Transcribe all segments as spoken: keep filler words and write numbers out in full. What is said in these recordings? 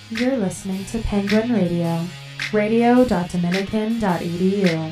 You're listening to Penguin Radio, radio dot dominican dot e d u.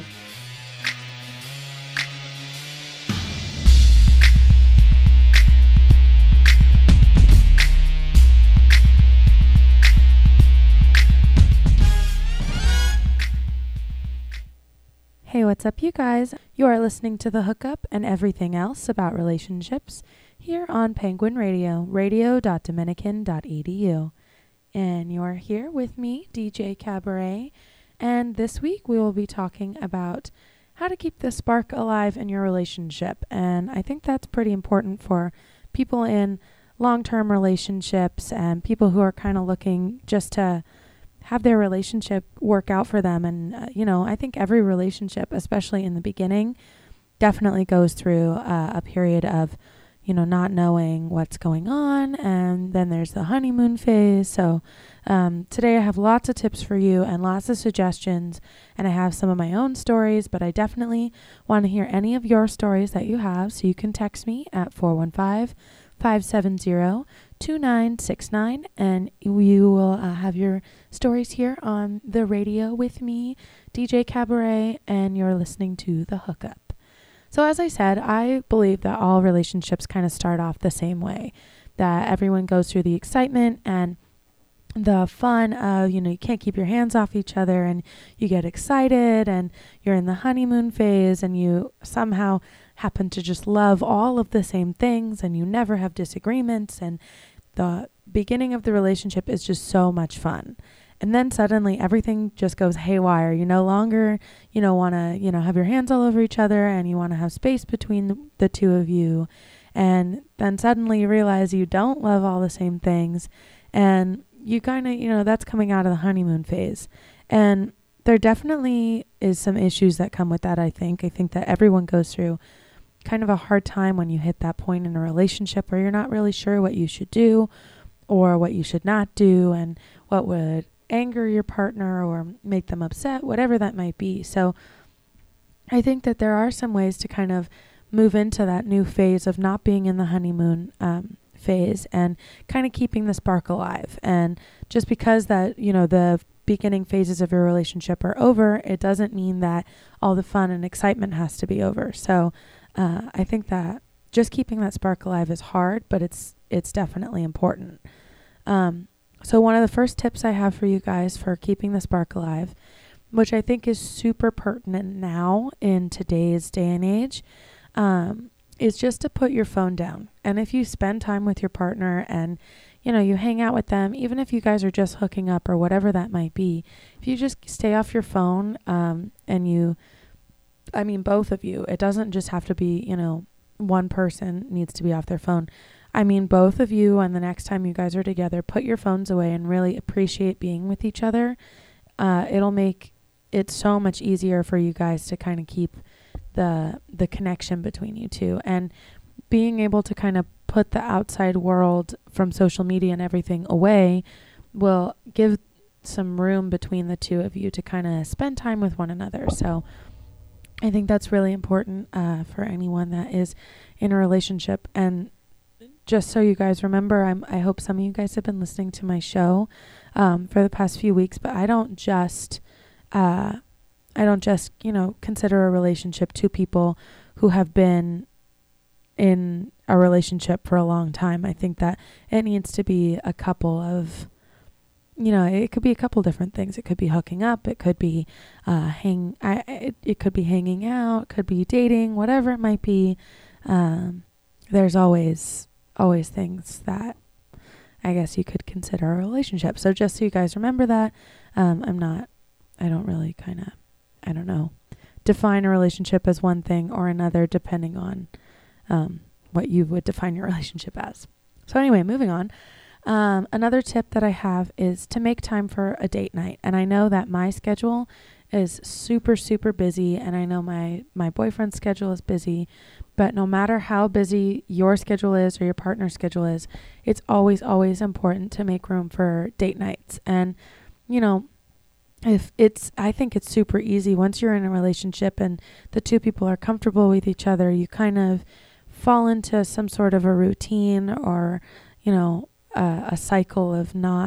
Hey, what's up, you guys? You are listening to The Hookup and everything else about relationships here on Penguin Radio, radio dot dominican dot e d u. And you're here with me, D J Cabaret, and this week we will be talking about how to keep the spark alive in your relationship. And I think that's pretty important for people in long-term relationships and people who are kind of looking just to have their relationship work out for them. And, uh, you know, I think every relationship, especially in the beginning, definitely goes through uh, a period of, you know, not knowing what's going on. And then there's the honeymoon phase. So um, today I have lots of tips for you and lots of suggestions. And I have some of my own stories, but I definitely want to hear any of your stories that you have. So you can text me at four one five, five seven zero, two nine six nine, and you will uh, have your stories here on the radio with me, D J Cabaret, and you're listening to The Hookup. So as I said, I believe that all relationships kind of start off the same way, that everyone goes through the excitement and the fun of, you know, you can't keep your hands off each other and you get excited and you're in the honeymoon phase and you somehow happen to just love all of the same things and you never have disagreements, and the beginning of the relationship is just so much fun. And then suddenly everything just goes haywire. You no longer, you know, want to, you know, have your hands all over each other, and you want to have space between the, the two of you. And then suddenly you realize you don't love all the same things, and you kind of, you know, that's coming out of the honeymoon phase. And there definitely is some issues that come with that, I think. I think that everyone goes through kind of a hard time when you hit that point in a relationship where you're not really sure what you should do or what you should not do and what would anger your partner or make them upset, whatever that might be. So I think that there are some ways to kind of move into that new phase of not being in the honeymoon um, phase and kind of keeping the spark alive. And just because that, you know, the beginning phases of your relationship are over, it doesn't mean that all the fun and excitement has to be over. So uh, I think that just keeping that spark alive is hard, but it's it's definitely important. Um, so one of the first tips I have for you guys for keeping the spark alive, which I think is super pertinent now in today's day and age, um, is just to put your phone down. And if you spend time with your partner and, you know, you hang out with them, even if you guys are just hooking up or whatever that might be, if you just stay off your phone um, and you, I mean, both of you, it doesn't just have to be, you know, one person needs to be off their phone. I mean, both of you, and the next time you guys are together, put your phones away and really appreciate being with each other. Uh, it'll make it so much easier for you guys to kind of keep the the connection between you two. And being able to kind of put the outside world from social media and everything away will give some room between the two of you to kind of spend time with one another. So I think that's really important uh, for anyone that is in a relationship. And just so you guys remember, I'm, I hope some of you guys have been listening to my show um, for the past few weeks, but I don't just, uh, I don't just, you know, consider a relationship two people who have been in a relationship for a long time. I think that it needs to be a couple of, you know, it could be a couple different things. It could be hooking up. It could be uh, hang. I, it, it could be hanging out. It could be dating. Whatever it might be. Um, there's always always things that I guess you could consider a relationship. So just so you guys remember that, um, I'm not. I don't really kind of. I don't know. Define a relationship as one thing or another, depending on um, what you would define your relationship as. So anyway, moving on. Um, another tip that I have is to make time for a date night. And I know that my schedule is super, super busy. And I know my, my boyfriend's schedule is busy. But no matter how busy your schedule is or your partner's schedule is, it's always, always important to make room for date nights. And, you know, if it's, I think it's super easy once you're in a relationship and the two people are comfortable with each other, you kind of fall into some sort of a routine or, you know, uh, a cycle of not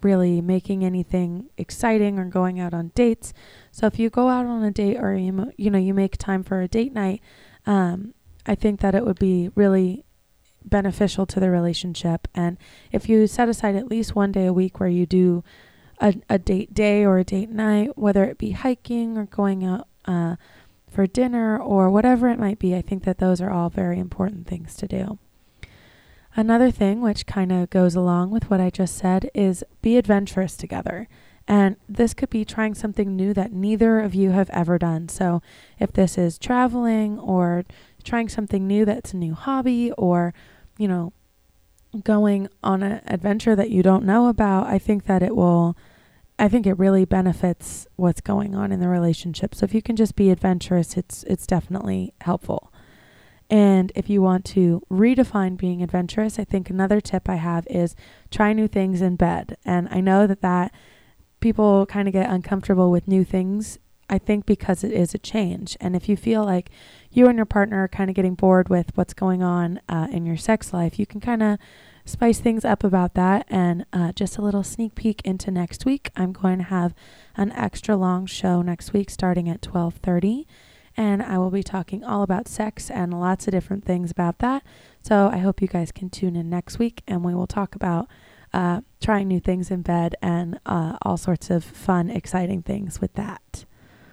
really making anything exciting or going out on dates. So if you go out on a date or you you know you make time for a date night, um, I think that it would be really beneficial to the relationship. And if you set aside at least one day a week where you do a, a date day or a date night, whether it be hiking or going out uh, for dinner or whatever it might be, I think that those are all very important things to do. Another thing which kind of goes along with what I just said is be adventurous together. And this could be trying something new that neither of you have ever done. So if this is traveling or trying something new that's a new hobby, or, you know, going on an adventure that you don't know about, I think that it will, I think it really benefits what's going on in the relationship. So if you can just be adventurous, it's it's definitely helpful. And if you want to redefine being adventurous, I think another tip I have is try new things in bed. And I know that that people kind of get uncomfortable with new things, I think because it is a change. And if you feel like you and your partner are kind of getting bored with what's going on uh, in your sex life, you can kind of spice things up about that. And uh, just a little sneak peek into next week, I'm going to have an extra long show next week starting at twelve thirty. And I will be talking all about sex and lots of different things about that. So I hope you guys can tune in next week, and we will talk about uh, trying new things in bed and uh, all sorts of fun, exciting things with that.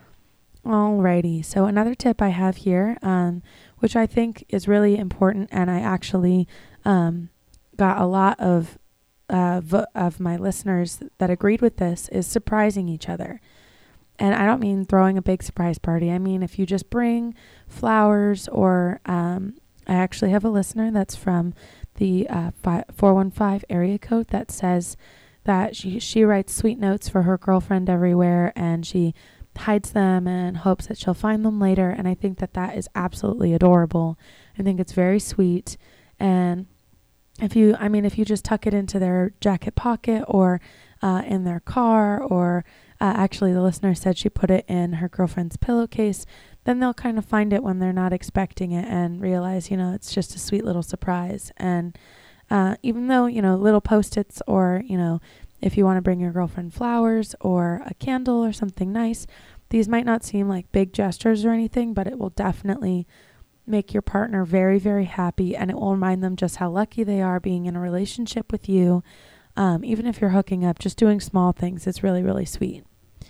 Alrighty, so another tip I have here, um, which I think is really important, and I actually um, got a lot of uh, vo- of my listeners that agreed with this, is surprising each other. And I don't mean throwing a big surprise party. I mean, if you just bring flowers, or um, I actually have a listener that's from the uh, four one five area code that says that she, she writes sweet notes for her girlfriend everywhere, and she hides them and hopes that she'll find them later. And I think that that is absolutely adorable. I think it's very sweet. And if you, I mean, if you just tuck it into their jacket pocket, or uh, in their car, or Uh, actually, the listener said she put it in her girlfriend's pillowcase, then they'll kind of find it when they're not expecting it and realize, you know, it's just a sweet little surprise. And uh, even though, you know, little Post-its, or, you know, if you want to bring your girlfriend flowers or a candle or something nice, these might not seem like big gestures or anything, but it will definitely make your partner very, very happy. And it will remind them just how lucky they are being in a relationship with you. Um, even if you're hooking up, just doing small things is really, really sweet.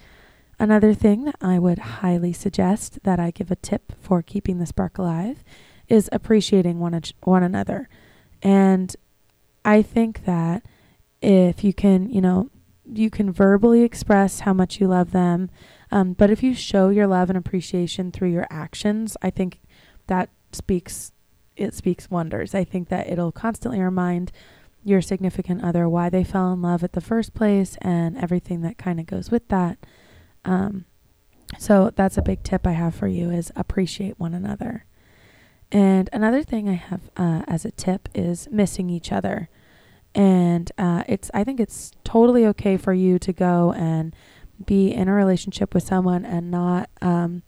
Another thing that I would highly suggest that I give a tip for keeping the spark alive is appreciating one, one another. And I think that if you can, you know, you can verbally express how much you love them, um, but if you show your love and appreciation through your actions, I think that speaks, it speaks wonders. I think that it'll constantly remind your significant other why they fell in love at the first place and everything that kind of goes with that. Um, so that's a big tip I have for you, is appreciate one another. And another thing I have uh, as a tip is missing each other. And uh, it's I think it's totally okay for you to go and be in a relationship with someone and not um,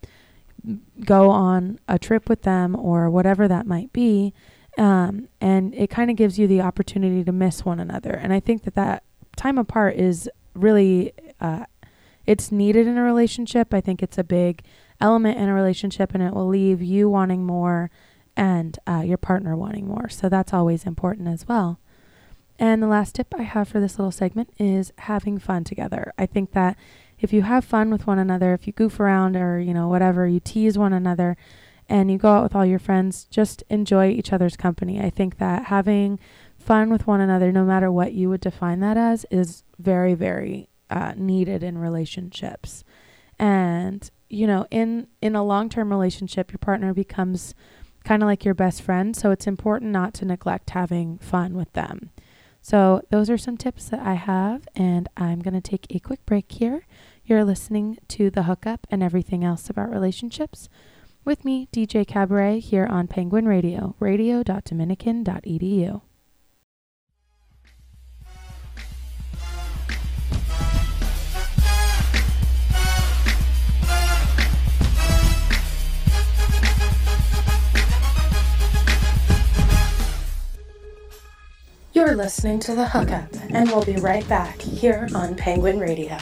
go on a trip with them or whatever that might be. Um, and it kind of gives you the opportunity to miss one another. And I think that that time apart is really uh, it's needed in a relationship. I think it's a big element in a relationship, and it will leave you wanting more and uh, your partner wanting more. So that's always important as well. And the last tip I have for this little segment is having fun together. I think that if you have fun with one another, if you goof around or, you know, whatever, you tease one another and you go out with all your friends, just enjoy each other's company. I think that having fun with one another, no matter what you would define that as, is very, very Uh, needed in relationships. And, you know, in, in a long-term relationship, your partner becomes kind of like your best friend. So it's important not to neglect having fun with them. So those are some tips that I have, and I'm going to take a quick break here. You're listening to The Hookup and everything else about relationships with me, D J Cabaret, here on Penguin Radio, radio dot dominican dot e d u. You're listening to The Hookup and we'll be right back here on Penguin Radio.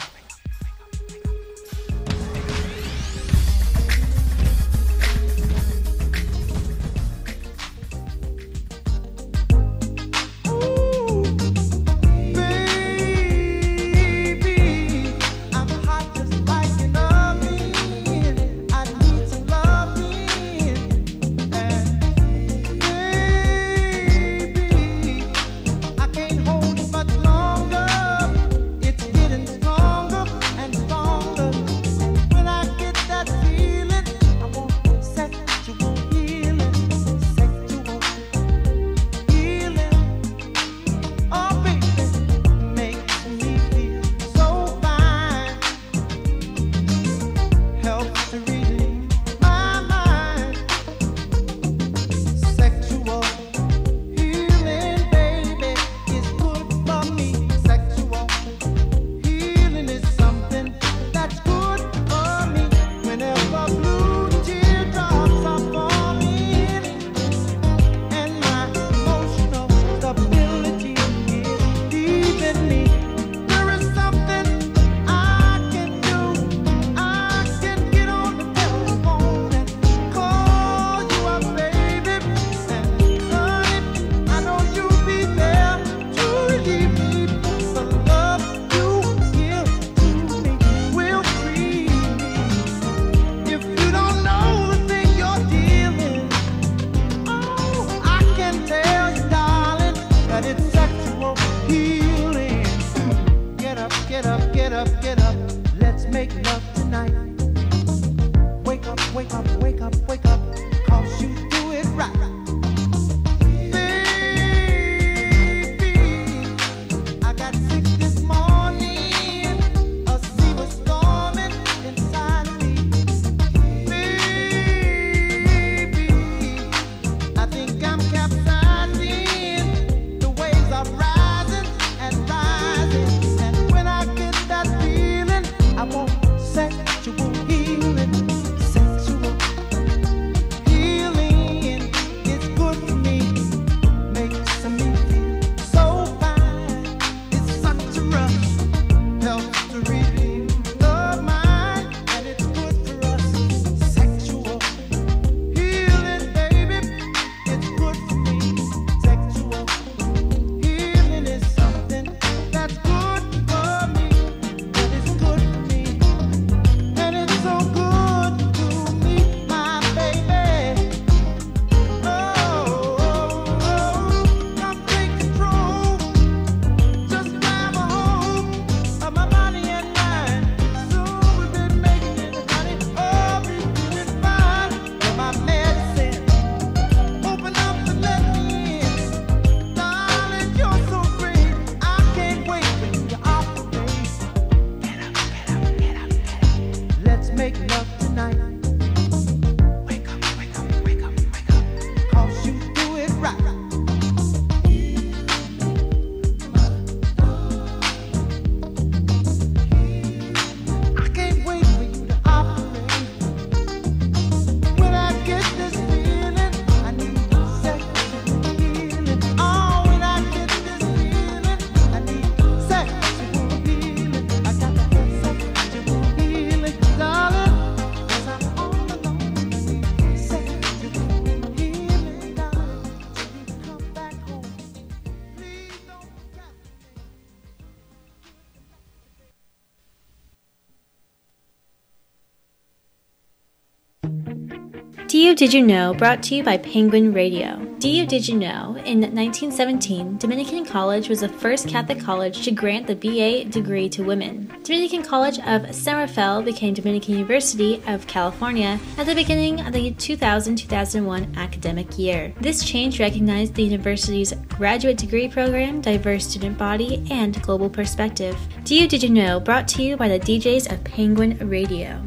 D U Did You Know, brought to you by Penguin Radio. D U Did You Know, in nineteen seventeen, Dominican College was the first Catholic college to grant the B A degree to women. Dominican College of San Rafael became Dominican University of California at the beginning of the two thousand to two thousand one academic year. This change recognized the university's graduate degree program, diverse student body, and global perspective. D U Did You Know, brought to you by the D Js of Penguin Radio.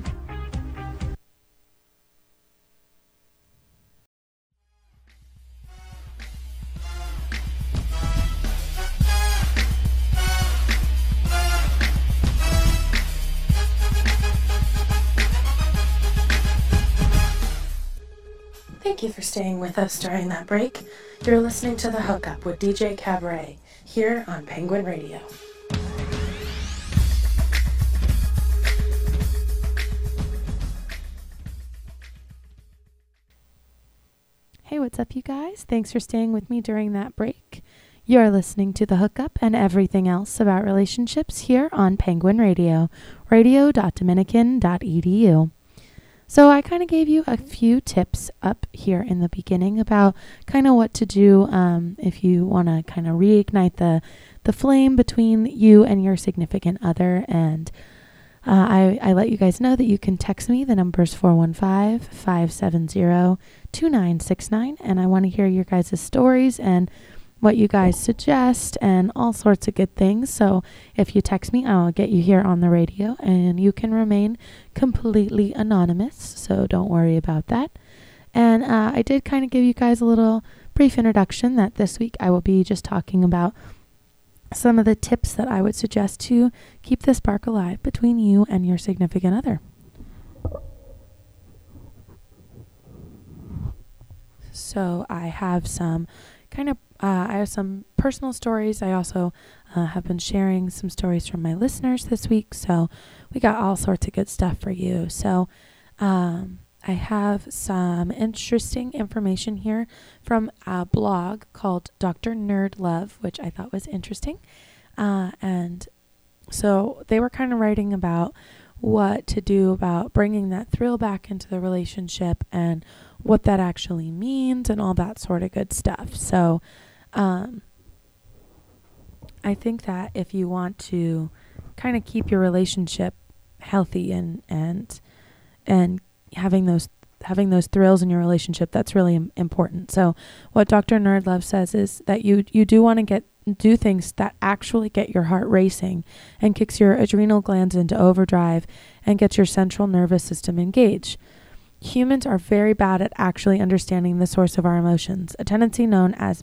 Thank you for staying with us during that break. You're listening to The Hookup with D J Cabaret here on Penguin Radio. Hey, what's up, you guys? Thanks for staying with me during that break. You're listening to The Hookup and everything else about relationships here on Penguin Radio, radio dot dominican dot e d u. So I kind of gave you a few tips up here in the beginning about kind of what to do um, if you want to kind of reignite the, the flame between you and your significant other. And uh, I, I let you guys know that you can text me. The number's four one five, five seven zero, two nine six nine. And I want to hear your guys' stories and what you guys suggest and all sorts of good things. So if you text me, I'll get you here on the radio, and you can remain completely anonymous. So don't worry about that. And uh, I did kind of give you guys a little brief introduction that this week I will be just talking about some of the tips that I would suggest to keep the spark alive between you and your significant other. So I have some kind of, uh, I have some personal stories. I also uh, have been sharing some stories from my listeners this week. So we got all sorts of good stuff for you. So um, I have some interesting information here from a blog called Doctor Nerd Love, which I thought was interesting. Uh, and so they were kind of writing about what to do about bringing that thrill back into the relationship and what that actually means and all that sort of good stuff. So um, I think that if you want to kind of keep your relationship healthy and and and having those having those thrills in your relationship, that's really im- important. So what Doctor Nerdlove says is that you you do want to get do things that actually get your heart racing and kicks your adrenal glands into overdrive and gets your central nervous system engaged. Humans are very bad at actually understanding the source of our emotions, a tendency known as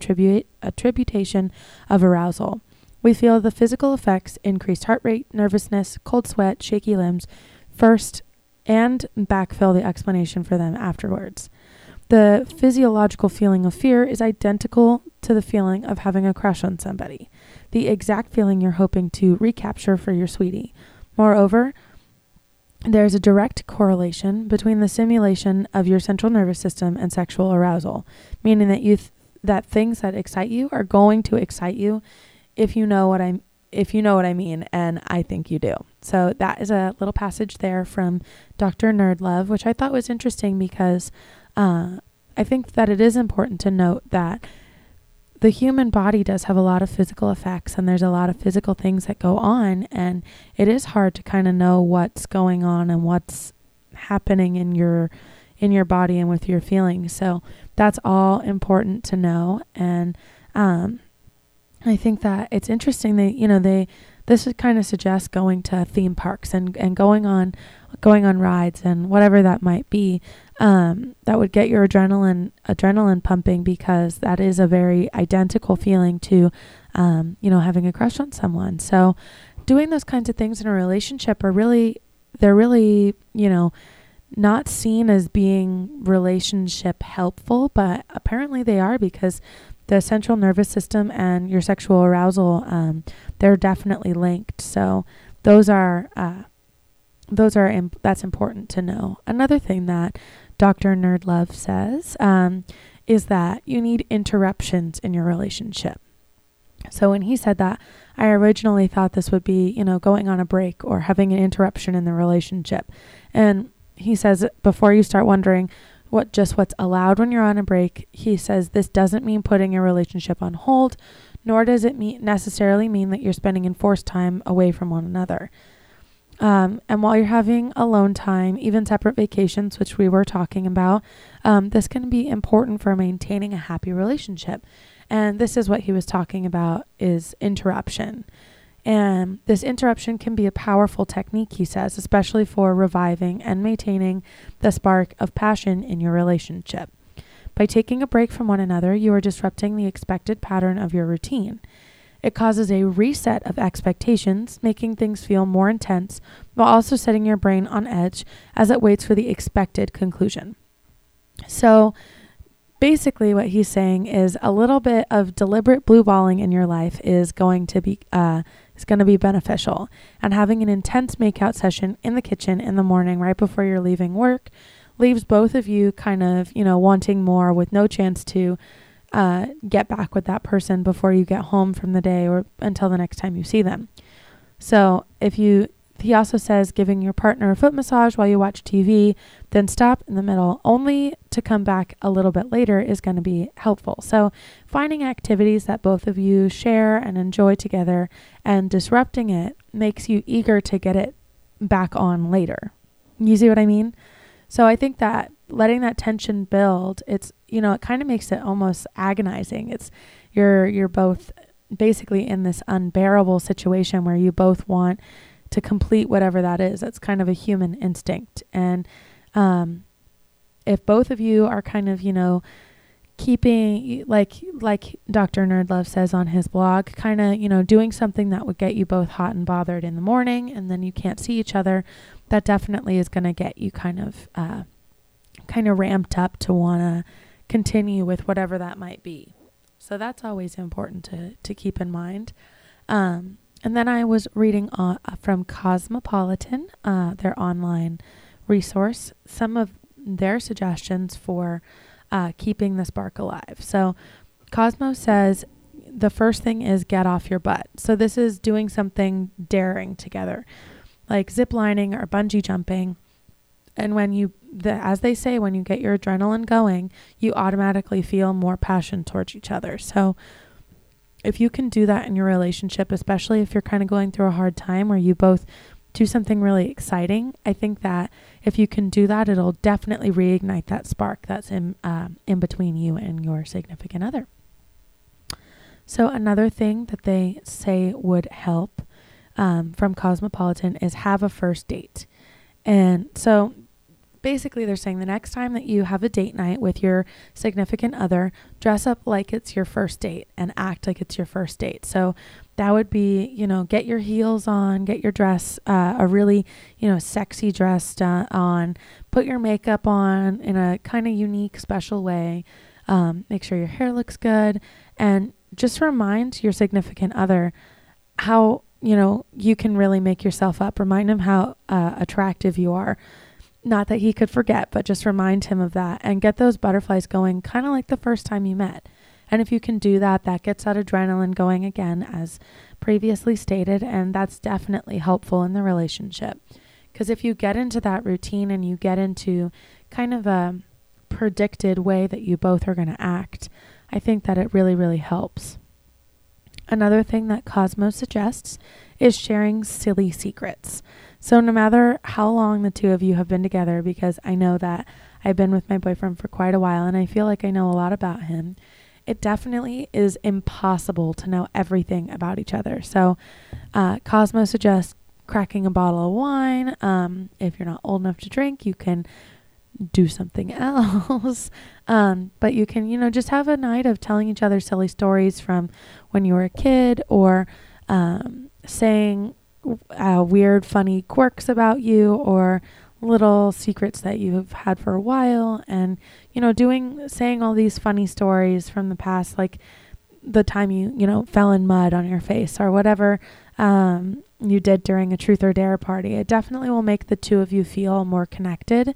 misattribution of arousal. We feel the physical effects, increased heart rate, nervousness, cold sweat, shaky limbs, first, and backfill the explanation for them afterwards. The physiological feeling of fear is identical to the feeling of having a crush on somebody, the exact feeling you're hoping to recapture for your sweetie. Moreover, there's a direct correlation between the stimulation of your central nervous system and sexual arousal, meaning that you th- that things that excite you are going to excite you if you know what I'm if you know what I mean, and I think you do. So that is a little passage there from Doctor Nerdlove, which I thought was interesting because uh, I think that it is important to note that the human body does have a lot of physical effects, and there's a lot of physical things that go on, and it is hard to kind of know what's going on and what's happening in your in your body and with your feelings. So that's all important to know. And um, I think that it's interesting that, you know, they this would kind of suggest going to theme parks and, and going on going on rides and whatever that might be. Um, that would get your adrenaline adrenaline pumping, because that is a very identical feeling to, um, you know, having a crush on someone. So doing those kinds of things in a relationship are really, they're really, you know, not seen as being relationship helpful, but apparently they are, because the central nervous system and your sexual arousal, um, they're definitely linked. So those are, uh, those are, imp- that's important to know. Another thing that Doctor Nerdlove says um, is that you need interruptions in your relationship. So when he said that, I originally thought this would be, you know, going on a break or having an interruption in the relationship. And he says, before you start wondering what just what's allowed when you're on a break, he says this doesn't mean putting your relationship on hold, nor does it mean necessarily mean that you're spending enforced time away from one another. Um, and while you're having alone time, even separate vacations, which we were talking about, um, this can be important for maintaining a happy relationship. And this is what he was talking about, is interruption. And this interruption can be a powerful technique, he says, especially for reviving and maintaining the spark of passion in your relationship. By taking a break from one another, you are disrupting the expected pattern of your routine. It causes a reset of expectations, making things feel more intense, while also setting your brain on edge as it waits for the expected conclusion. So basically what he's saying is a little bit of deliberate blue balling in your life is going to be uh, is going to be beneficial. And having an intense makeout session in the kitchen in the morning right before you're leaving work leaves both of you kind of, you know, wanting more with no chance to uh, get back with that person before you get home from the day or until the next time you see them. So if you, he also says giving your partner a foot massage while you watch T V, then stop in the middle only to come back a little bit later is going to be helpful. So finding activities that both of you share and enjoy together and disrupting it makes you eager to get it back on later. You see what I mean? So I think that letting that tension build, it's, you know, it kind of makes it almost agonizing. It's you're, you're both basically in this unbearable situation where you both want to complete whatever that is. That's kind of a human instinct. And um, if both of you are kind of, you know, keeping, like like Doctor Nerdlove says on his blog, kind of, you know, doing something that would get you both hot and bothered in the morning, and then you can't see each other, that definitely is going to get you kind of uh, kind of ramped up to want to continue with whatever that might be. So that's always important to, to keep in mind. Um, and then I was reading uh, from Cosmopolitan, uh, their online resource, some of their suggestions for uh, keeping the spark alive. So Cosmo says the first thing is get off your butt. So this is doing something daring together, like zip lining or bungee jumping. And when you, the, as they say, when you get your adrenaline going, you automatically feel more passion towards each other. So if you can do that in your relationship, especially if you're kind of going through a hard time where you both do something really exciting, I think that if you can do that, it'll definitely reignite that spark that's in, um, in between you and your significant other. So another thing that they say would help um, from Cosmopolitan is have a first date. And so basically they're saying the next time that you have a date night with your significant other, dress up like it's your first date and act like it's your first date. So that would be, you know, get your heels on, get your dress, uh, a really, you know, sexy dress uh, on, put your makeup on in a kind of unique, special way. Um, make sure your hair looks good, and just remind your significant other how, you know, you can really make yourself up. Remind him how uh, attractive you are. Not that he could forget, but just remind him of that and get those butterflies going, kind of like the first time you met. And if you can do that, that gets that adrenaline going again, as previously stated, and that's definitely helpful in the relationship. Because if you get into that routine and you get into kind of a predicted way that you both are going to act, I think that it really, really helps. Another thing that Cosmo suggests is sharing silly secrets. So no matter how long the two of you have been together, because I know that I've been with my boyfriend for quite a while and I feel like I know a lot about him, it definitely is impossible to know everything about each other. So uh, Cosmo suggests cracking a bottle of wine. Um, if you're not old enough to drink, you can do something else. um, but you can, you know, just have a night of telling each other silly stories from when you were a kid, or um, saying uh, weird, funny quirks about you, or little secrets that you've had for a while. And, you know, doing, saying all these funny stories from the past, like the time you, you know, fell in mud on your face or whatever um, you did during a truth or dare party. It definitely will make the two of you feel more connected.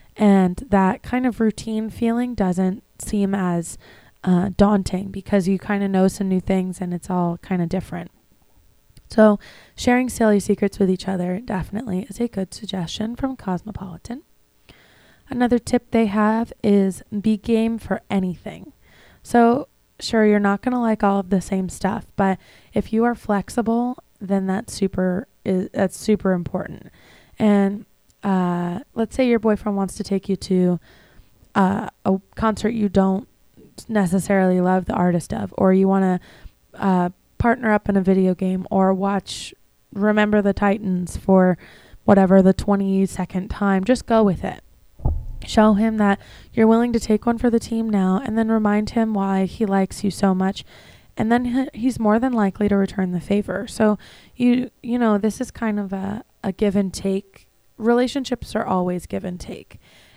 And that kind of routine feeling doesn't seem as uh, daunting, because you kind of know some new things and it's all kind of different. So sharing silly secrets with each other definitely is a good suggestion from Cosmopolitan. Another tip they have is be game for anything. So sure, you're not going to like all of the same stuff, but if you are flexible, then that's super, is, that's super important. And uh, let's say your boyfriend wants to take you to uh, a concert you don't necessarily love the artist of, or you want to uh, partner up in a video game or watch Remember the Titans for whatever, the twenty-second time. Just go with it. Show him that you're willing to take one for the team now, and then remind him why he likes you so much. And then he's more than likely to return the favor. So, you you know, this is kind of a, a give and take. Relationships are always give and take.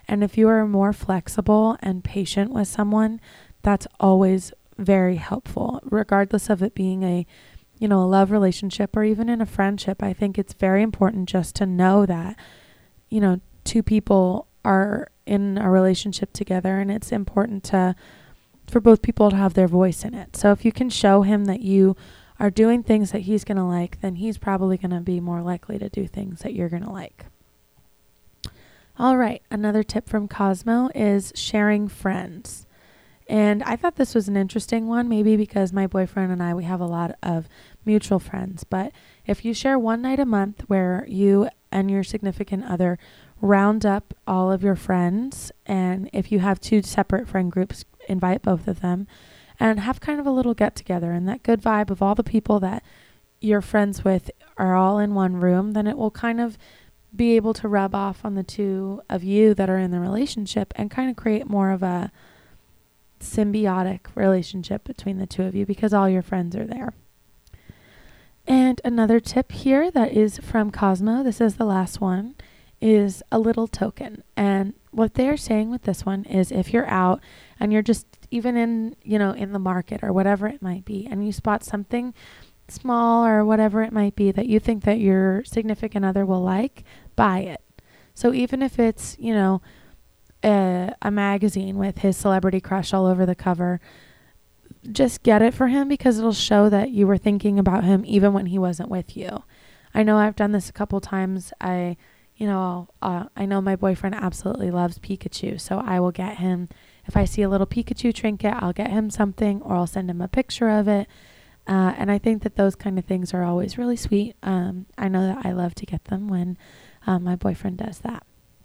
And if you are more flexible and patient with someone, that's always very helpful, regardless of it being a, you know, a love relationship or even in a friendship. I think it's very important just to know that, you know, two people are in a relationship together, and it's important to, for both people to have their voice in it. So if you can show him that you are doing things that he's going to like, then he's probably going to be more likely to do things that you're going to like. All right. Another tip from Cosmo is sharing friends. And I thought this was an interesting one, maybe because my boyfriend and I, we have a lot of mutual friends. But if you share one night a month where you and your significant other round up all of your friends, and if you have two separate friend groups, invite both of them and have kind of a little get together, and that good vibe of all the people that you're friends with are all in one room, then it will kind of be able to rub off on the two of you that are in the relationship and kind of create more of a symbiotic relationship between the two of you because all your friends are there. And another tip here that is from Cosmo, this is the last one, is a little token. And what they're saying with this one is if you're out and you're just even in, you know, in the market or whatever it might be, and you spot something small or whatever it might be that you think that your significant other will like, buy it. So even if it's, you know, a, a magazine with his celebrity crush all over the cover, just get it for him because it'll show that you were thinking about him even when he wasn't with you. I know I've done this a couple times. I, you know, uh, I know my boyfriend absolutely loves Pikachu, so I will get him, if I see a little Pikachu trinket, I'll get him something or I'll send him a picture of it. Uh, and I think that those kind of things are always really sweet. Um, I know that I love to get them when um, my boyfriend does that.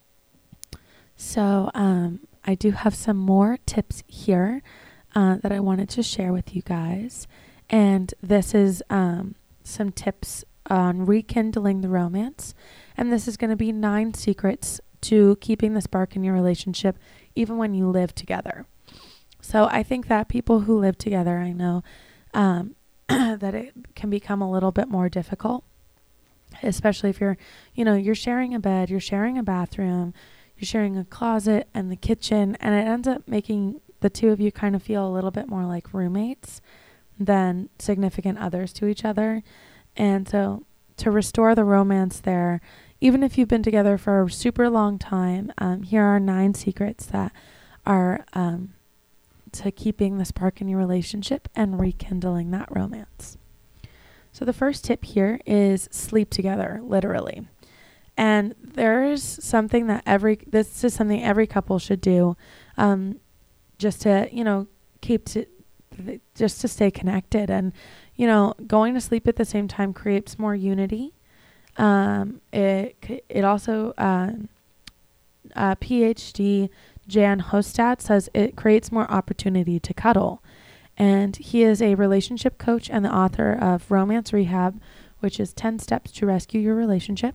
So um, I do have some more tips here uh, that I wanted to share with you guys. And this is um, some tips on rekindling the romance. And this is going to be nine secrets to keeping the spark in your relationship, even when you live together. So I think that people who live together, I know um, that it can become a little bit more difficult, especially if you're, you know, you're sharing a bed, you're sharing a bathroom, you're sharing a closet and the kitchen, and it ends up making the two of you kind of feel a little bit more like roommates than significant others to each other. And so to restore the romance there, even if you've been together for a super long time, um, here are nine secrets that are um, to keeping the spark in your relationship and rekindling that romance. So the first tip here is sleep together, literally. And there's something that every, this is something every couple should do, um, just to, you know, keep to, just to stay connected. And, you know, going to sleep at the same time creates more unity. Um, it, it also, uh, uh, PhD Jan Hostad says it creates more opportunity to cuddle. And he is a relationship coach and the author of Romance Rehab, which is ten steps to rescue your relationship.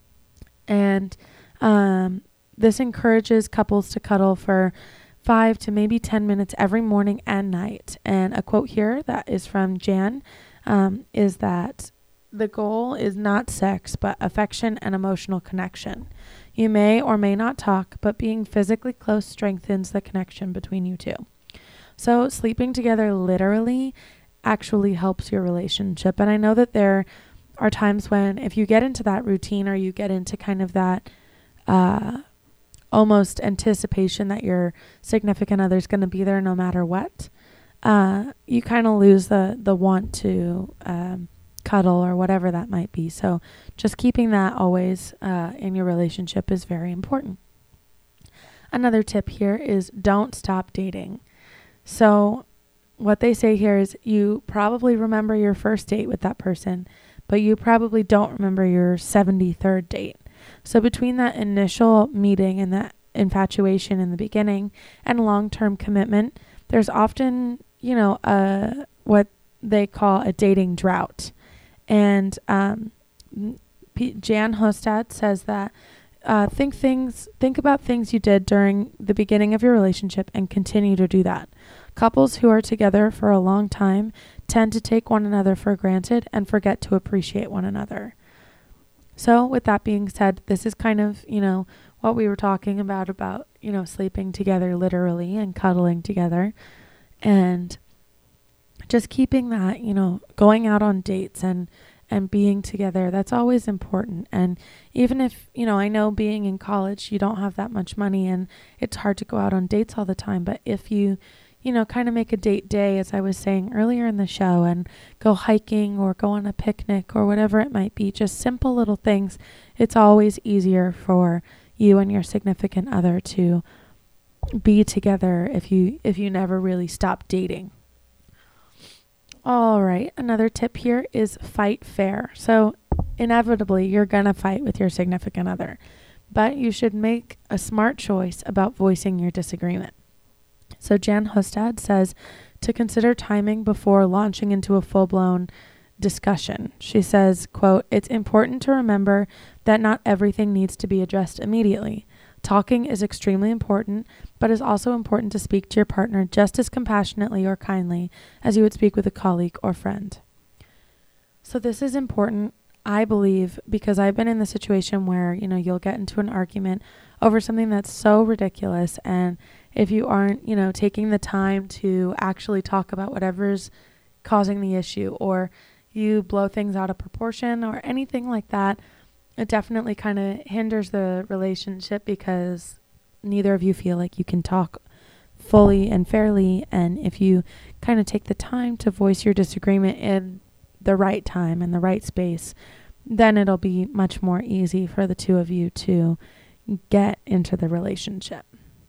And um, this encourages couples to cuddle for five to maybe ten minutes every morning and night. And a quote here that is from Jan um, is that the goal is not sex, but affection and emotional connection. You may or may not talk, but being physically close strengthens the connection between you two. So sleeping together literally actually helps your relationship. And I know that there are times when if you get into that routine or you get into kind of that uh, almost anticipation that your significant other is going to be there no matter what, uh, you kind of lose the, the want to um, cuddle or whatever that might be. So just keeping that always uh, in your relationship is very important. Another tip here is don't stop dating. So what they say here is you probably remember your first date with that person, but you probably don't remember your seventy-third date. So between that initial meeting and that infatuation in the beginning and long-term commitment, there's often, you know, a, what they call a dating drought. And um, P- Jan Hostad says that uh, think things, think about things you did during the beginning of your relationship and continue to do that. Couples who are together for a long time tend to take one another for granted and forget to appreciate one another. So with that being said, this is kind of, you know, what we were talking about, about you know, sleeping together literally and cuddling together, and just keeping that, you know, going out on dates and and being together. That's always important. And even if, you know, I know being in college, you don't have that much money and it's hard to go out on dates all the time. But if you, you know, kind of make a date day, as I was saying earlier in the show, and go hiking or go on a picnic or whatever it might be, just simple little things, it's always easier for you and your significant other to be together if you if you never really stop dating. All right, another tip here is fight fair. So inevitably, you're going to fight with your significant other, but you should make a smart choice about voicing your disagreement. So Jan Hostad says to consider timing before launching into a full-blown discussion. She says, quote, "It's important to remember that not everything needs to be addressed immediately. Talking is extremely important, but it's also important to speak to your partner just as compassionately or kindly as you would speak with a colleague or friend." So this is important, I believe, because I've been in the situation where, you know, you'll get into an argument over something that's so ridiculous. And if you aren't, you know, taking the time to actually talk about whatever's causing the issue, or you blow things out of proportion or anything like that, it definitely kind of hinders the relationship because neither of you feel like you can talk fully and fairly. And if you kind of take the time to voice your disagreement in the right time and the right space, then it'll be much more easy for the two of you to get into the relationship.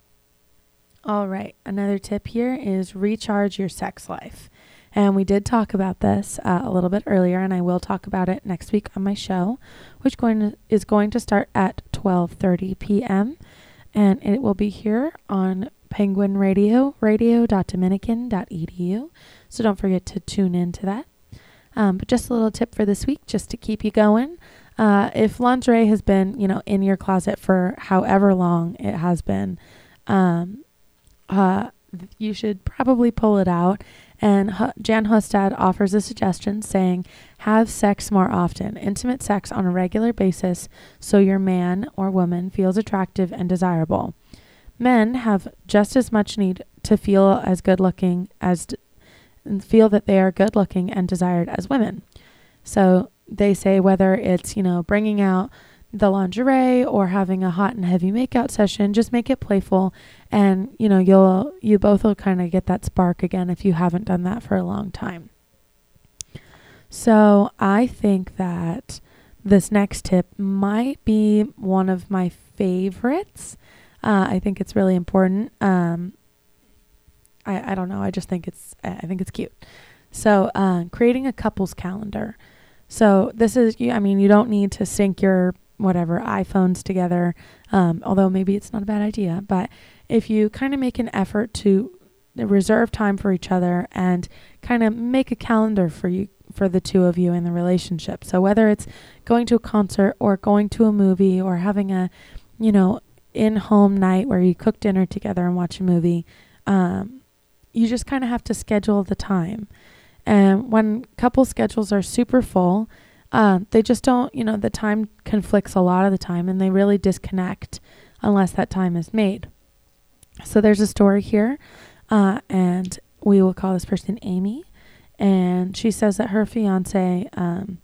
All right, another tip here is recharge your sex life. And we did talk about this uh, a little bit earlier, and I will talk about it next week on my show, which going to, is going to start at twelve thirty p.m. And it will be here on Penguin Radio, radio dot dominican dot e d u. So don't forget to tune in to that. Um, but just a little tip for this week, just to keep you going. Uh, if lingerie has been, you know, in your closet for however long it has been, um, uh, you should probably pull it out. And H- Jan Hostad offers a suggestion saying, have sex more often, intimate sex on a regular basis, so your man or woman feels attractive and desirable. Men have just as much need to feel as good looking as d- feel that they are good looking and desired as women. So they say whether it's, you know, bringing out the lingerie or having a hot and heavy makeout session, just make it playful, and you know you'll you both will kind of get that spark again if you haven't done that for a long time. So I think that this next tip might be one of my favorites. Uh, I think it's really important. Um, I I don't know. I just think it's I think it's cute. So uh, creating a couples calendar. So this is, I mean, you don't need to sync your whatever iPhones together, um, although maybe it's not a bad idea. But if you kind of make an effort to reserve time for each other and kind of make a calendar for you, for the two of you in the relationship. So whether it's going to a concert or going to a movie or having a, you know, in-home night where you cook dinner together and watch a movie, um, you just kind of have to schedule the time. And when couple schedules are super full, Uh, they just don't, you know, the time conflicts a lot of the time, and they really disconnect unless that time is made. So there's a story here, uh, and we will call this person Amy. And she says that her fiance, um,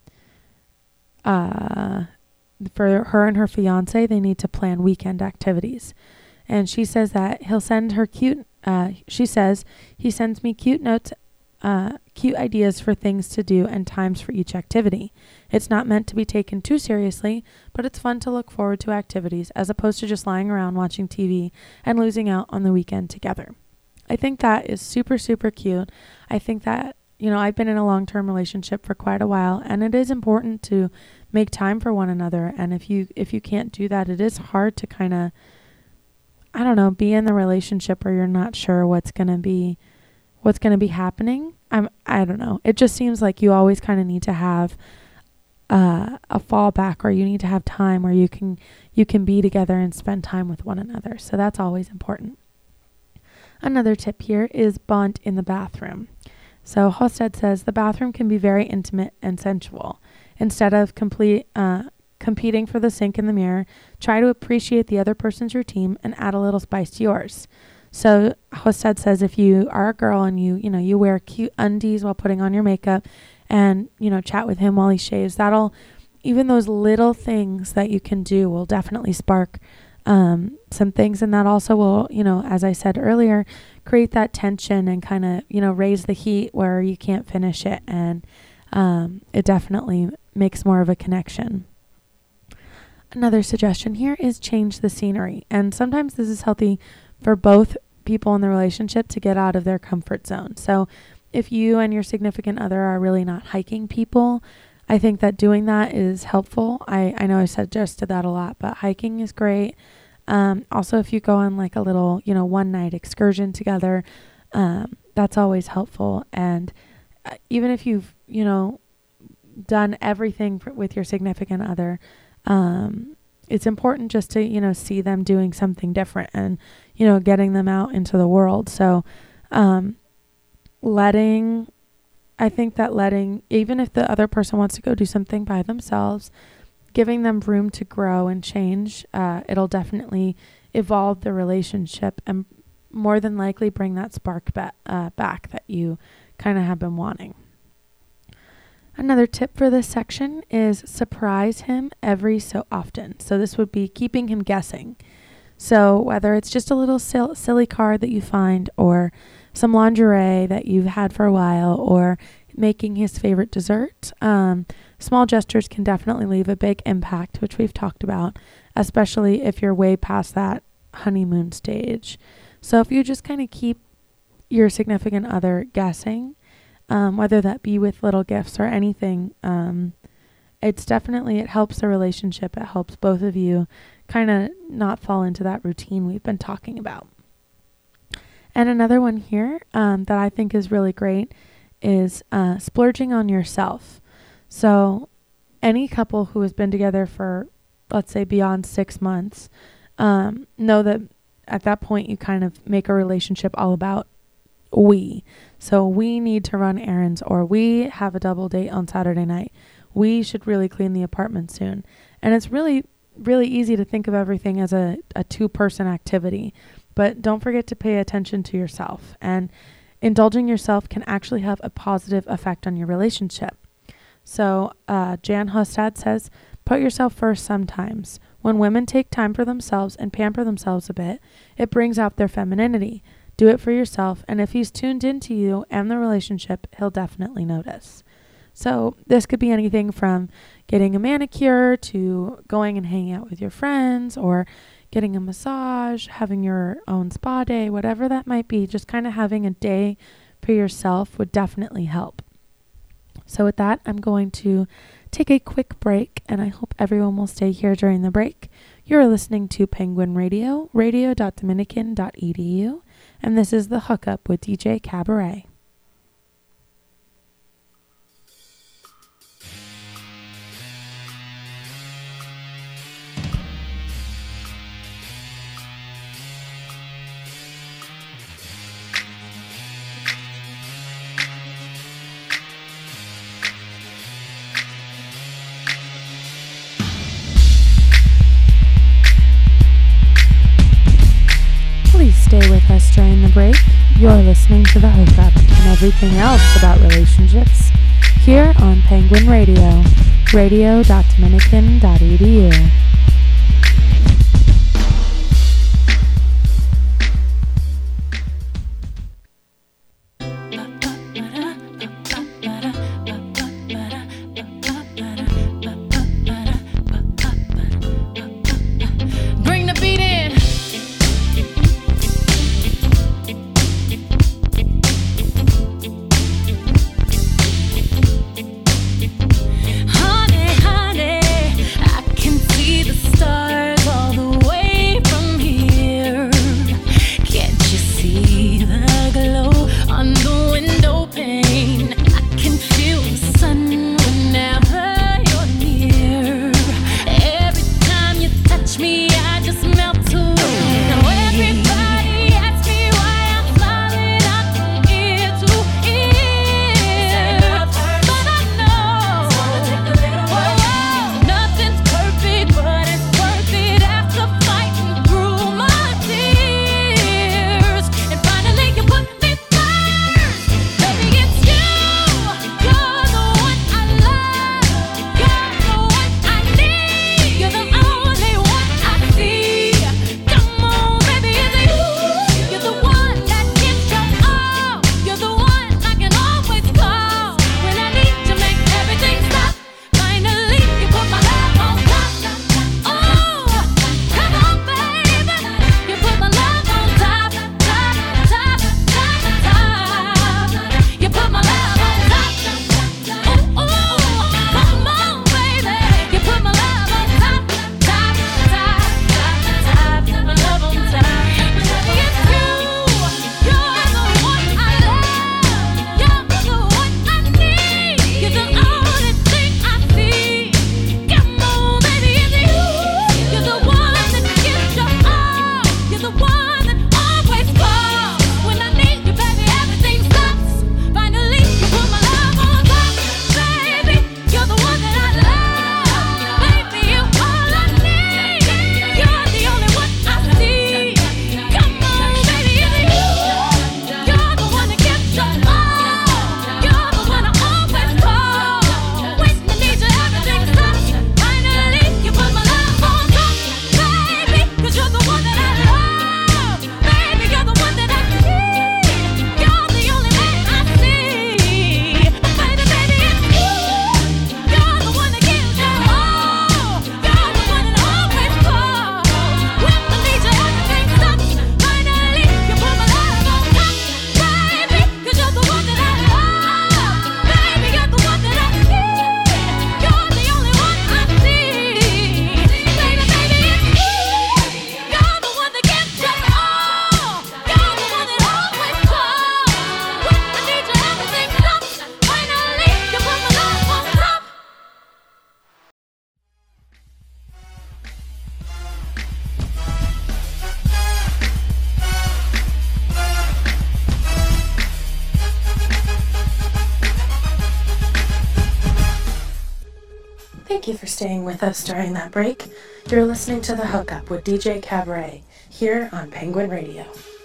uh, for her and her fiance, they need to plan weekend activities. And she says that he'll send her cute, uh, she says, he sends me cute notes, uh, cute ideas for things to do and times for each activity. It's not meant to be taken too seriously, but it's fun to look forward to activities as opposed to just lying around watching T V and losing out on the weekend together. I think that is super, super cute. I think that, you know, I've been in a long-term relationship for quite a while, and it is important to make time for one another. And if you, if you can't do that, it is hard to kind of, I don't know, be in the relationship where you're not sure what's going to be, what's going to be happening. I'm, I don't know. It just seems like you always kind of need to have uh, a fallback, or you need to have time where you can, you can be together and spend time with one another. So that's always important. Another tip here is bond in the bathroom. So Hostad says the bathroom can be very intimate and sensual. Instead of complete, uh, competing for the sink in the mirror, try to appreciate the other person's routine and add a little spice to yours. So Hostad says if you are a girl and you, you know, you wear cute undies while putting on your makeup and, you know, chat with him while he shaves, that'll, even those little things that you can do will definitely spark um, some things. And that also will, you know, as I said earlier, create that tension and kind of, you know, raise the heat where you can't finish it. And um, it definitely makes more of a connection. Another suggestion here is change the scenery. And sometimes this is healthy for both people in the relationship to get out of their comfort zone. So if you and your significant other are really not hiking people, I think that doing that is helpful. I, I know I suggested that a lot, but hiking is great. Um, also, if you go on like a little, you know, one night excursion together, um, that's always helpful. And uh, even if you've, you know, done everything for, with your significant other, um, it's important just to, you know, see them doing something different and, you know, getting them out into the world. So, um, letting, I think that letting, even if the other person wants to go do something by themselves, giving them room to grow and change, uh, it'll definitely evolve the relationship and more than likely bring that spark ba- uh, back that you kind of have been wanting. Another tip for this section is surprise him every so often. So this would be keeping him guessing. So whether it's just a little sil- silly card that you find or some lingerie that you've had for a while or making his favorite dessert, um, small gestures can definitely leave a big impact, which we've talked about, especially if you're way past that honeymoon stage. So if you just kind of keep your significant other guessing, Um, whether that be with little gifts or anything, um, it's definitely, it helps the relationship. It helps both of you kind of not fall into that routine we've been talking about. And another one here um, that I think is really great is uh, splurging on yourself. So any couple who has been together for, let's say, beyond six months, um, know that at that point you kind of make a relationship all about we. So we need to run errands, or we have a double date on Saturday night. We should really clean the apartment soon. And it's really, really easy to think of everything as a, a two-person activity. But don't forget to pay attention to yourself. And indulging yourself can actually have a positive effect on your relationship. So uh, Jan Hostad says, put yourself first sometimes. When women take time for themselves and pamper themselves a bit, it brings out their femininity. Do it for yourself, and if he's tuned into you and the relationship, he'll definitely notice. So this could be anything from getting a manicure to going and hanging out with your friends or getting a massage, having your own spa day, whatever that might be. Just kind of having a day for yourself would definitely help. So with that, I'm going to take a quick break, and I hope everyone will stay here during the break. You're listening to Penguin Radio, radio dot dominican dot e d u. And this is The Hookup with D J Cabaret. Stay with us during the break. You're listening to The Hookup and everything else about relationships here on Penguin Radio, radio dot dominican dot e d u. Honey, honey, I can see you for staying with us during that break. You're listening to The Hookup with D J Cabaret here on Penguin Radio.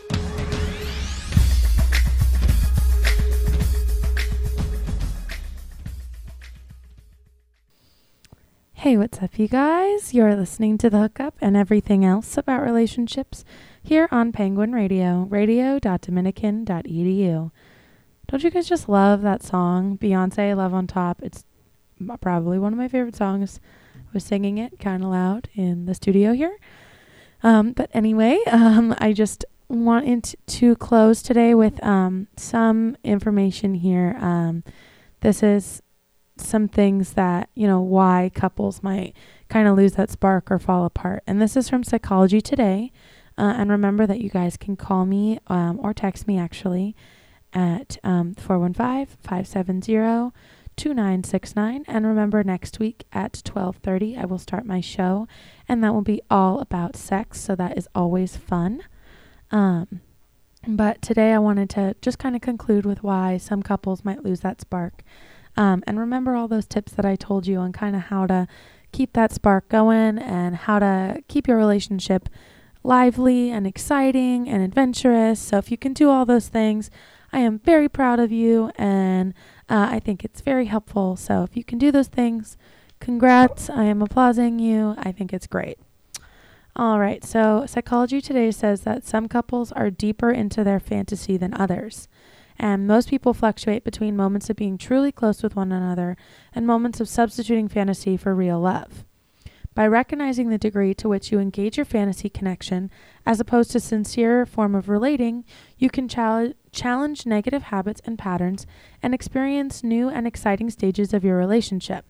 Hey, what's up, you guys? You're listening to The Hookup and everything else about relationships here on Penguin Radio, radio dot dominican dot e d u. Don't you guys just love that song, Beyonce, Love on Top? It's probably one of my favorite songs. I was singing it kind of loud in the studio here. Um, but anyway, um, I just wanted to close today with um, some information here. Um, this is some things that, you know, why couples might kind of lose that spark or fall apart. And this is from Psychology Today. Uh, and remember that you guys can call me um, or text me actually at um, four one five, five seven zero, two nine six nine. And remember, next week at twelve thirty, I will start my show, and that will be all about sex. So that is always fun. Um, but today I wanted to just kind of conclude with why some couples might lose that spark. Um, and remember all those tips that I told you on kind of how to keep that spark going and how to keep your relationship lively and exciting and adventurous. So if you can do all those things, I am very proud of you, and uh, I think it's very helpful. So if you can do those things, congrats. I am applauding you. I think it's great. All right. So Psychology Today says that some couples are deeper into their fantasy than others. And most people fluctuate between moments of being truly close with one another and moments of substituting fantasy for real love. By recognizing the degree to which you engage your fantasy connection as opposed to sincere form of relating, you can challenge challenge negative habits and patterns and experience new and exciting stages of your relationship.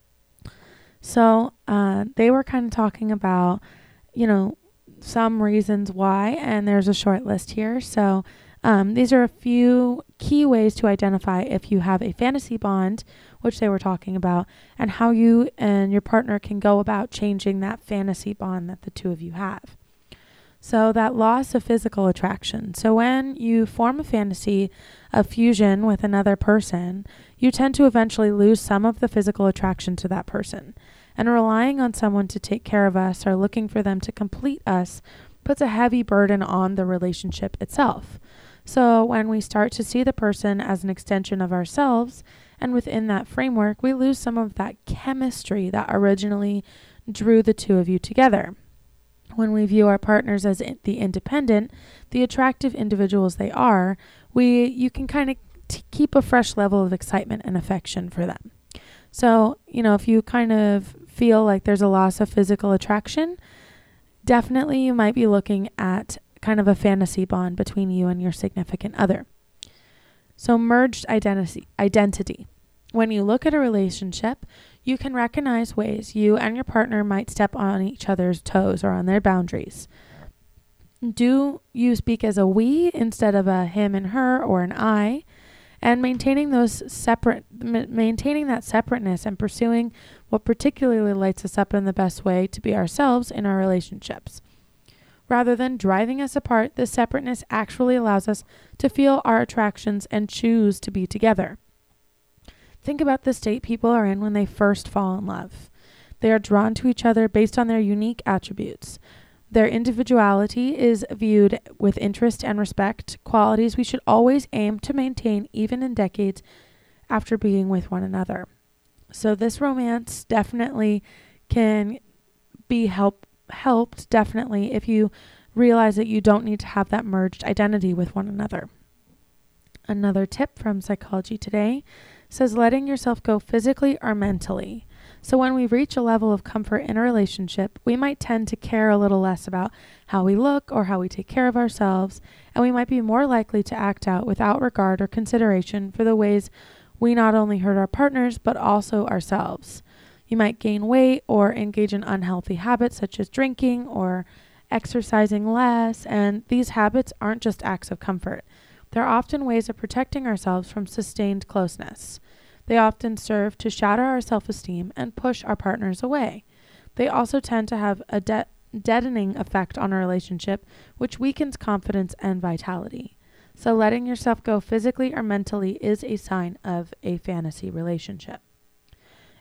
So uh, they were kind of talking about, you know, some reasons why, and there's a short list here. So Um, these are a few key ways to identify if you have a fantasy bond, which they were talking about, and how you and your partner can go about changing that fantasy bond that the two of you have. So that loss of physical attraction. So when you form a fantasy of fusion with another person, you tend to eventually lose some of the physical attraction to that person. And relying on someone to take care of us or looking for them to complete us puts a heavy burden on the relationship itself. So when we start to see the person as an extension of ourselves, and within that framework, we lose some of that chemistry that originally drew the two of you together. When we view our partners as in- the independent, the attractive individuals they are, we you can kind of t- keep a fresh level of excitement and affection for them. So, you know, if you kind of feel like there's a loss of physical attraction, definitely you might be looking at kind of a fantasy bond between you and your significant other. So merged identity, identity. When you look at a relationship, you can recognize ways you and your partner might step on each other's toes or on their boundaries. Do you speak as a we instead of a him and her or an I? And maintaining those separate, m- maintaining that separateness and pursuing what particularly lights us up in the best way to be ourselves in our relationships. Rather than driving us apart, this separateness actually allows us to feel our attractions and choose to be together. Think about the state people are in when they first fall in love. They are drawn to each other based on their unique attributes. Their individuality is viewed with interest and respect, qualities we should always aim to maintain even in decades after being with one another. So this romance definitely can be help, helped, definitely, if you realize that you don't need to have that merged identity with one another. Another tip from Psychology Today says letting yourself go physically or mentally. So when we reach a level of comfort in a relationship, we might tend to care a little less about how we look or how we take care of ourselves, and we might be more likely to act out without regard or consideration for the ways we not only hurt our partners, but also ourselves. You might gain weight or engage in unhealthy habits such as drinking or exercising less, and these habits aren't just acts of comfort. They're often ways of protecting ourselves from sustained closeness. They often serve to shatter our self-esteem and push our partners away. They also tend to have a de- deadening effect on a relationship, which weakens confidence and vitality. So letting yourself go physically or mentally is a sign of a fantasy relationship.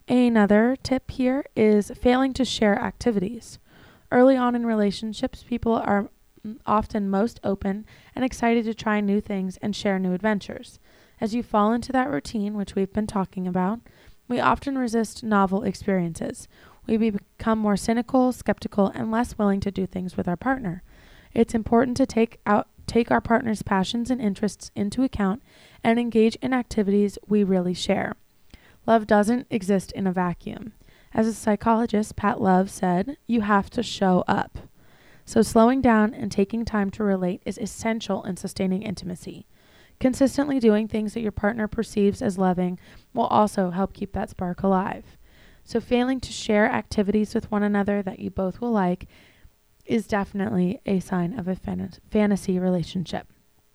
Another tip here is failing to share activities. Early on in relationships, people are often most open and excited to try new things and share new adventures. As you fall into that routine, which we've been talking about, we often resist novel experiences. We become more cynical, skeptical, and less willing to do things with our partner. It's important to take out take our partner's passions and interests into account and engage in activities we really share. Love doesn't exist in a vacuum. As a psychologist, Pat Love said, you have to show up. So slowing down and taking time to relate is essential in sustaining intimacy. Consistently doing things that your partner perceives as loving will also help keep that spark alive. So failing to share activities with one another that you both will like is definitely a sign of a fan- fantasy relationship.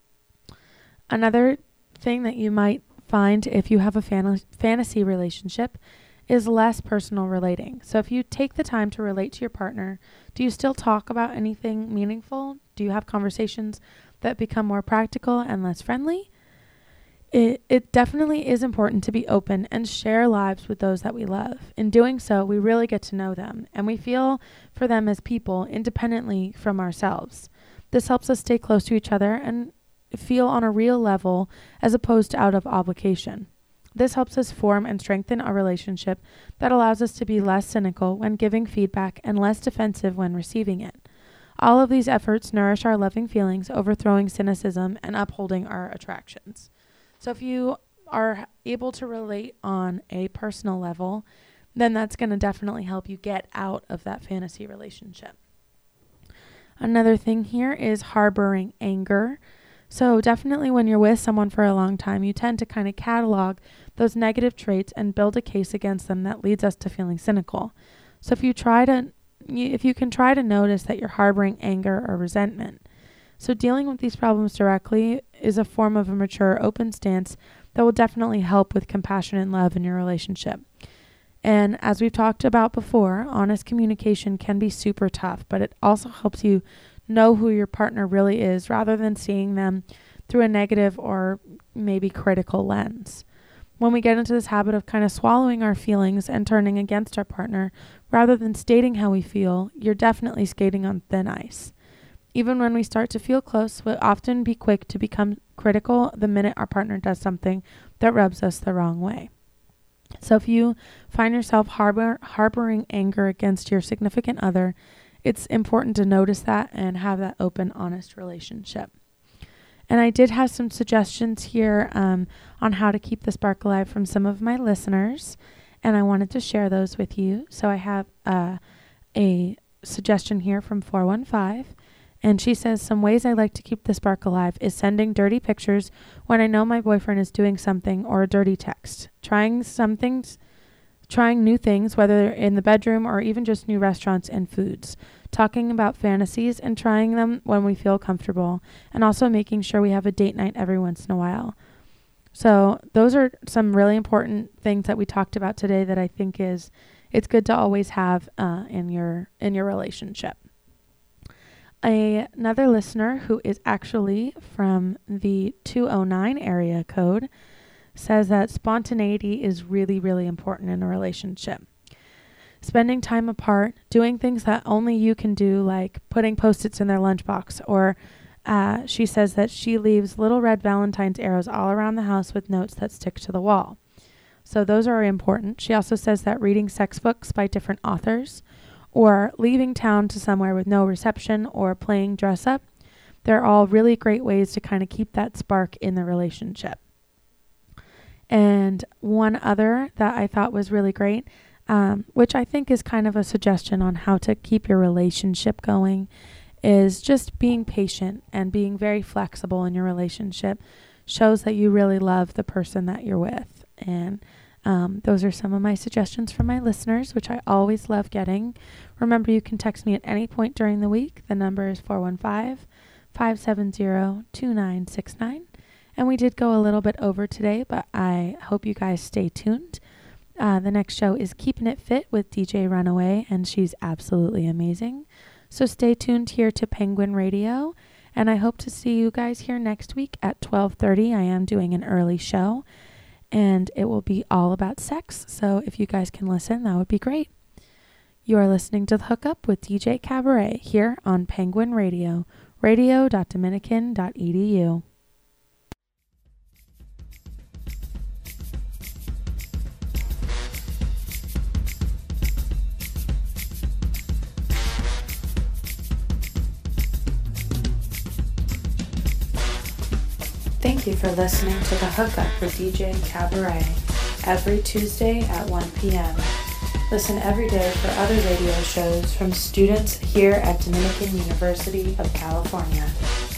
Another thing that you might find if you have a fan- fantasy relationship is less personal relating. So if you take the time to relate to your partner, do you still talk about anything meaningful? Do you have conversations that become more practical and less friendly? It, it definitely is important to be open and share lives with those that we love. In doing so, we really get to know them, and we feel for them as people independently from ourselves. This helps us stay close to each other and feel on a real level as opposed to out of obligation. This helps us form and strengthen a relationship that allows us to be less cynical when giving feedback and less defensive when receiving it. All of these efforts nourish our loving feelings, overthrowing cynicism and upholding our attractions. So if you are able to relate on a personal level, then that's going to definitely help you get out of that fantasy relationship. Another thing here is harboring anger. So definitely when you're with someone for a long time, you tend to kind of catalog those negative traits and build a case against them that leads us to feeling cynical. So if you try to, if you can try to notice that you're harboring anger or resentment. So dealing with these problems directly is a form of a mature, open stance that will definitely help with compassion and love in your relationship. And as we've talked about before, honest communication can be super tough, but it also helps you know who your partner really is rather than seeing them through a negative or maybe critical lens. When we get into this habit of kind of swallowing our feelings and turning against our partner rather than stating how we feel, you're definitely skating on thin ice. Even when we start to feel close, we'll often be quick to become critical the minute our partner does something that rubs us the wrong way. So if you find yourself harbor, harboring anger against your significant other, it's important to notice that and have that open, honest relationship. And I did have some suggestions here um, on how to keep the spark alive from some of my listeners, and I wanted to share those with you. So I have uh, a suggestion here from four one five. And she says, some ways I like to keep the spark alive is sending dirty pictures when I know my boyfriend is doing something, or a dirty text. Trying some things, trying new things, whether in the bedroom or even just new restaurants and foods. Talking about fantasies and trying them when we feel comfortable. And also making sure we have a date night every once in a while. So those are some really important things that we talked about today that I think is, it's good to always have uh, in your in your relationship. A, another listener who is actually from the two oh nine area code says that spontaneity is really, really important in a relationship. Spending time apart, doing things that only you can do, like putting Post-its in their lunchbox, or uh, she says that she leaves little red Valentine's arrows all around the house with notes that stick to the wall. So those are important. She also says that reading sex books by different authors, or leaving town to somewhere with no reception, or playing dress up, they're all really great ways to kind of keep that spark in the relationship. And one other that I thought was really great, um, which I think is kind of a suggestion on how to keep your relationship going, is just being patient and being very flexible in your relationship shows that you really love the person that you're with. And Um, those are some of my suggestions from my listeners, which I always love getting. Remember, you can text me at any point during the week. The number is four one five, five seven zero, two nine six nine. And we did go a little bit over today, but I hope you guys stay tuned. Uh, the next show is Keeping It Fit with D J Runaway, and she's absolutely amazing. So stay tuned here to Penguin Radio, and I hope to see you guys here next week at twelve thirty. I am doing an early show. and it will be all about sex. So if you guys can listen, that would be great. You are listening to The Hookup with D J Cabaret here on Penguin Radio, radio dot dominican dot e d u. Thank you for listening to The Hookup with D J Cabaret every Tuesday at one p.m. Listen every day for other radio shows from students here at Dominican University of California.